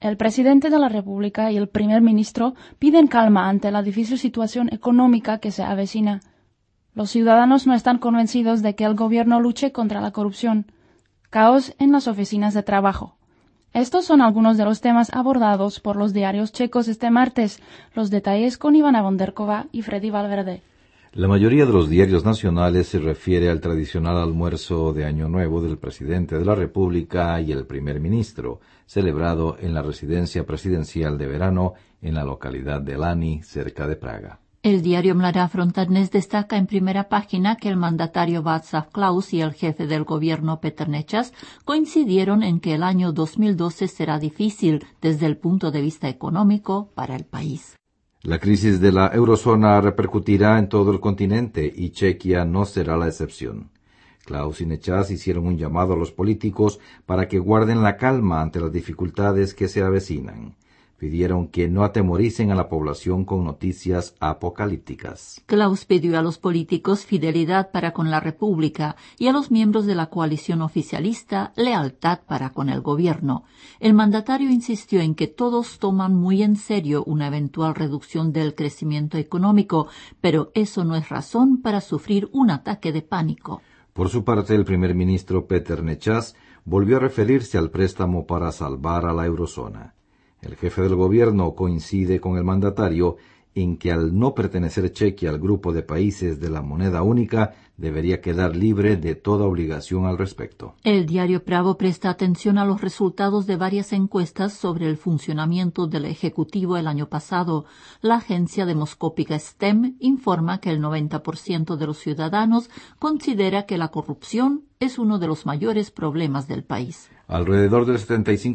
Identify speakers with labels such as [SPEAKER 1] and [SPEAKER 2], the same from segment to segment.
[SPEAKER 1] El presidente de la República y el primer ministro piden calma ante la difícil situación económica que se avecina. Los ciudadanos no están convencidos de que el gobierno luche contra la corrupción. Caos en las oficinas de trabajo. Estos son algunos de los temas abordados por los diarios checos este martes. Los detalles con Ivana Bonderkova y Freddy Valverde.
[SPEAKER 2] La mayoría de los diarios nacionales se refiere al tradicional almuerzo de Año Nuevo del presidente de la República y el primer ministro, celebrado en la residencia presidencial de verano en la localidad de Lani, cerca de Praga.
[SPEAKER 3] El diario Mladá Frontenac destaca en primera página que el mandatario Václav Klaus y el jefe del gobierno Petr Nečas coincidieron en que el año 2012 será difícil desde el punto de vista económico para el país.
[SPEAKER 2] La crisis de la eurozona repercutirá en todo el continente y Chequia no será la excepción. Klaus y Nečas hicieron un llamado a los políticos para que guarden la calma ante las dificultades que se avecinan. Pidieron que no atemoricen a la población con noticias apocalípticas.
[SPEAKER 3] Klaus pidió a los políticos fidelidad para con la República y a los miembros de la coalición oficialista lealtad para con el gobierno. El mandatario insistió en que todos toman muy en serio una eventual reducción del crecimiento económico, pero eso no es razón para sufrir un ataque de pánico.
[SPEAKER 2] Por su parte, el primer ministro Petr Nečas volvió a referirse al préstamo para salvar a la eurozona. El jefe del gobierno coincide con el mandatario en que al no pertenecer Chequia al grupo de países de la moneda única, debería quedar libre de toda obligación al respecto.
[SPEAKER 3] El diario Pravo presta atención a los resultados de varias encuestas sobre el funcionamiento del Ejecutivo el año pasado. La agencia demoscópica STEM informa que el 90% de los ciudadanos considera que la corrupción es uno de los mayores problemas del país.
[SPEAKER 2] Alrededor del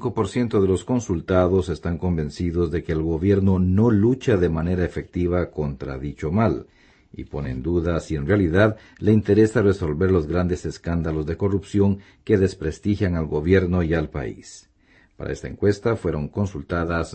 [SPEAKER 2] 75% de los consultados están convencidos de que el gobierno no lucha de manera efectiva contra dicho mal y pone en duda si en realidad le interesa resolver los grandes escándalos de corrupción que desprestigian al gobierno y al país. Para esta encuesta fueron consultadas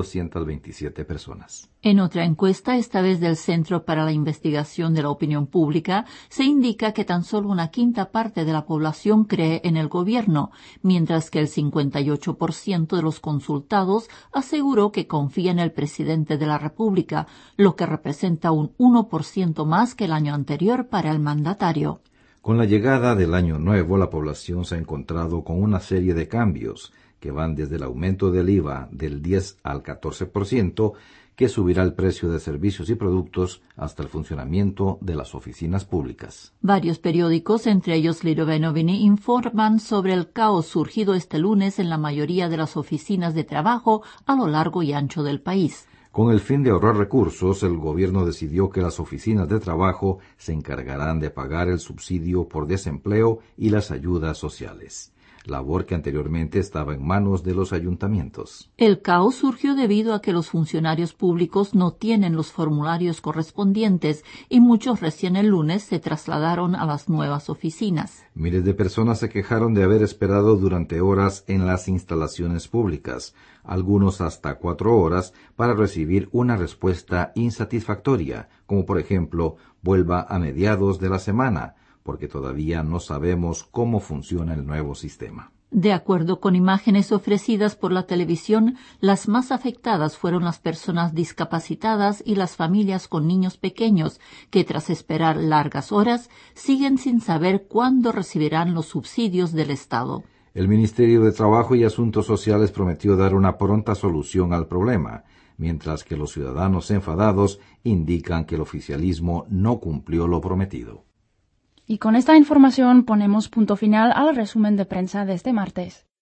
[SPEAKER 2] 1.227 personas.
[SPEAKER 3] En otra encuesta, esta vez del Centro para la Investigación de la Opinión Pública, se indica que tan solo una quinta parte de la población cree en el gobierno, mientras que el 58% de los consultados aseguró que confía en el presidente de la República, lo que representa un 1% más que el año anterior para el mandatario.
[SPEAKER 2] Con la llegada del Año Nuevo, la población se ha encontrado con una serie de cambios que van desde el aumento del IVA del 10 al 14%, que subirá el precio de servicios y productos, hasta el funcionamiento de las oficinas públicas.
[SPEAKER 3] Varios periódicos, entre ellos Lidové Noviny, informan sobre el caos surgido este lunes en la mayoría de las oficinas de trabajo a lo largo y ancho del país.
[SPEAKER 2] Con el fin de ahorrar recursos, el gobierno decidió que las oficinas de trabajo se encargarán de pagar el subsidio por desempleo y las ayudas sociales, labor que anteriormente estaba en manos de los ayuntamientos.
[SPEAKER 3] El caos surgió debido a que los funcionarios públicos no tienen los formularios correspondientes y muchos recién el lunes se trasladaron a las nuevas oficinas.
[SPEAKER 2] Miles de personas se quejaron de haber esperado durante horas en las instalaciones públicas, algunos hasta 4 horas, para recibir una respuesta insatisfactoria, como por ejemplo, vuelva a mediados de la semana, porque todavía no sabemos cómo funciona el nuevo sistema.
[SPEAKER 3] De acuerdo con imágenes ofrecidas por la televisión, las más afectadas fueron las personas discapacitadas y las familias con niños pequeños, que tras esperar largas horas, siguen sin saber cuándo recibirán los subsidios del Estado.
[SPEAKER 2] El Ministerio de Trabajo y Asuntos Sociales prometió dar una pronta solución al problema, mientras que los ciudadanos enfadados indican que el oficialismo no cumplió lo prometido.
[SPEAKER 1] Y con esta información ponemos punto final al resumen de prensa de este martes.